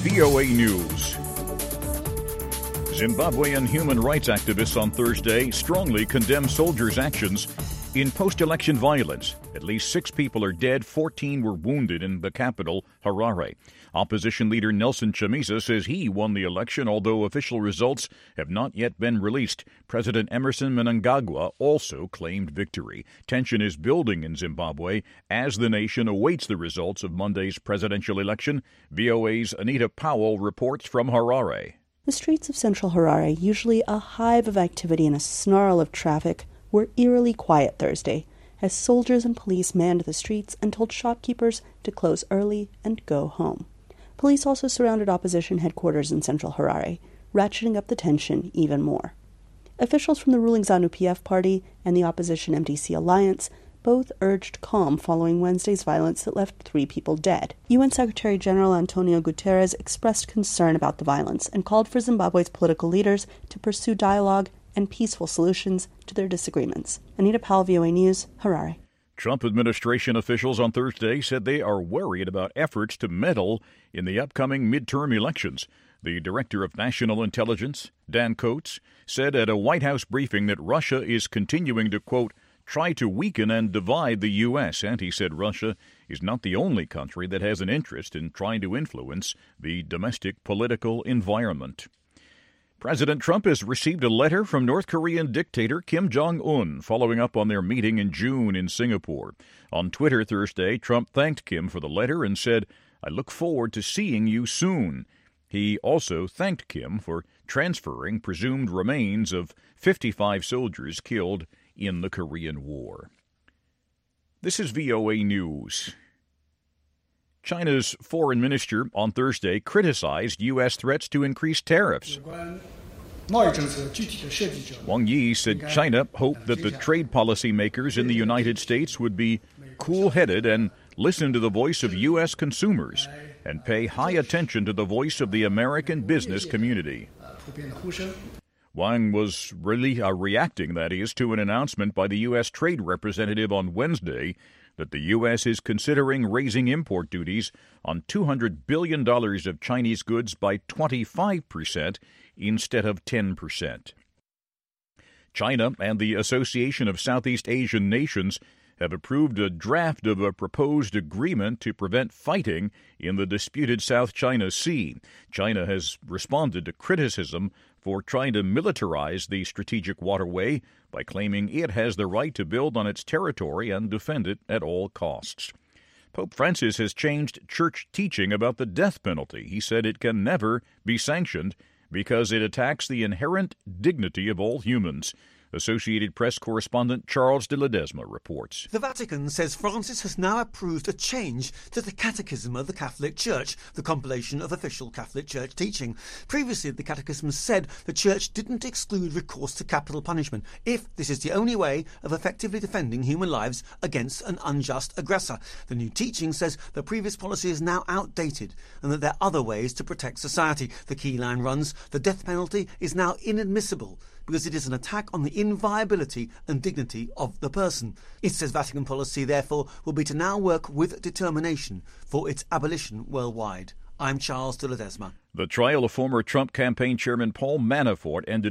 VOA News. Zimbabwean human rights activists on Thursday strongly condemned soldiers' actions in post-election violence. At least 6 people are dead, 14 were wounded in the capital, Harare. Opposition leader Nelson Chamisa says he won the election, although official results have not yet been released. President Emerson Mnangagwa also claimed victory. Tension is building in Zimbabwe as the nation awaits the results of Monday's presidential election. VOA's Anita Powell reports from Harare. The streets of central Harare, usually a hive of activity and a snarl of traffic, were eerily quiet Thursday as soldiers and police manned the streets and told shopkeepers to close early and go home. Police also surrounded opposition headquarters in central Harare, ratcheting up the tension even more. Officials from the ruling ZANU-PF party and the opposition MDC alliance both urged calm following Wednesday's violence that left 3 people dead. UN Secretary General Antonio Guterres expressed concern about the violence and called for Zimbabwe's political leaders to pursue dialogue and peaceful solutions to their disagreements. Anita Powell, VOA News, Harare. Trump administration officials on Thursday said they are worried about efforts to meddle in the upcoming midterm elections. The Director of National Intelligence, Dan Coats, said at a White House briefing that Russia is continuing to, quote, try to weaken and divide the U.S., and he said Russia is not the only country that has an interest in trying to influence the domestic political environment. President Trump has received a letter from North Korean dictator Kim Jong-un following up on their meeting in June in Singapore. On Twitter Thursday, Trump thanked Kim for the letter and said, I look forward to seeing you soon. He also thanked Kim for transferring presumed remains of 55 soldiers killed in the Korean War. This is VOA News. China's foreign minister on Thursday criticized U.S. threats to increase tariffs. Wang Yi said China hoped that the trade policy makers in the United States would be cool-headed and listen to the voice of U.S. consumers and pay high attention to the voice of the American business community. Wang was really reacting, that is, to an announcement by the U.S. trade representative on Wednesday that the U.S. is considering raising import duties on $200 billion of Chinese goods by 25% instead of 10%. China and the Association of Southeast Asian Nations have approved a draft of a proposed agreement to prevent fighting in the disputed South China Sea. China has responded to criticism for trying to militarize the strategic waterway by claiming it has the right to build on its territory and defend it at all costs. Pope Francis has changed church teaching about the death penalty. He said it can never be sanctioned because it attacks the inherent dignity of all humans. Associated Press correspondent Charles de Ledesma reports. The Vatican says Francis has now approved a change to the Catechism of the Catholic Church, the compilation of official Catholic Church teaching. Previously, the Catechism said the Church didn't exclude recourse to capital punishment if this is the only way of effectively defending human lives against an unjust aggressor. The new teaching says the previous policy is now outdated and that there are other ways to protect society. The key line runs, the death penalty is now inadmissible because it is an attack on the inviolability and dignity of the person. It says Vatican policy, therefore, will be to now work with determination for its abolition worldwide. I'm Charles de Ledesma. The trial of former Trump campaign chairman Paul Manafort entered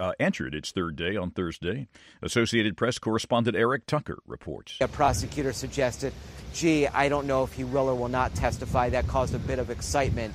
its third day on Thursday. Associated Press correspondent Eric Tucker reports. A prosecutor suggested, I don't know if he will or will not testify. That caused a bit of excitement.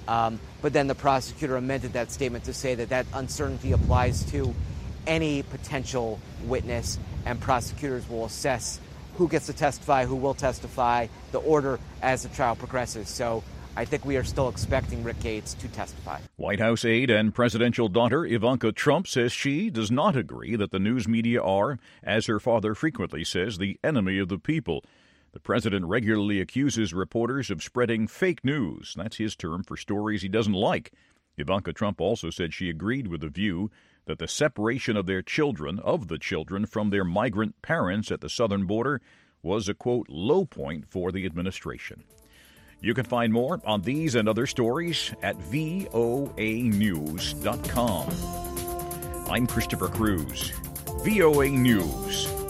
But then the prosecutor amended that statement to say that uncertainty applies to any potential witness, and prosecutors will assess who gets to testify, who will testify, the order as the trial progresses. So I think we are still expecting Rick Gates to testify. White House aide and presidential daughter Ivanka Trump says she does not agree that the news media are, as her father frequently says, the enemy of the people. The president regularly accuses reporters of spreading fake news. That's his term for stories he doesn't like. Ivanka Trump also said she agreed with the view that the separation of the children from their migrant parents at the southern border was a, quote, low point for the administration. You can find more on these and other stories at voanews.com. I'm Christopher Cruz. VOA News.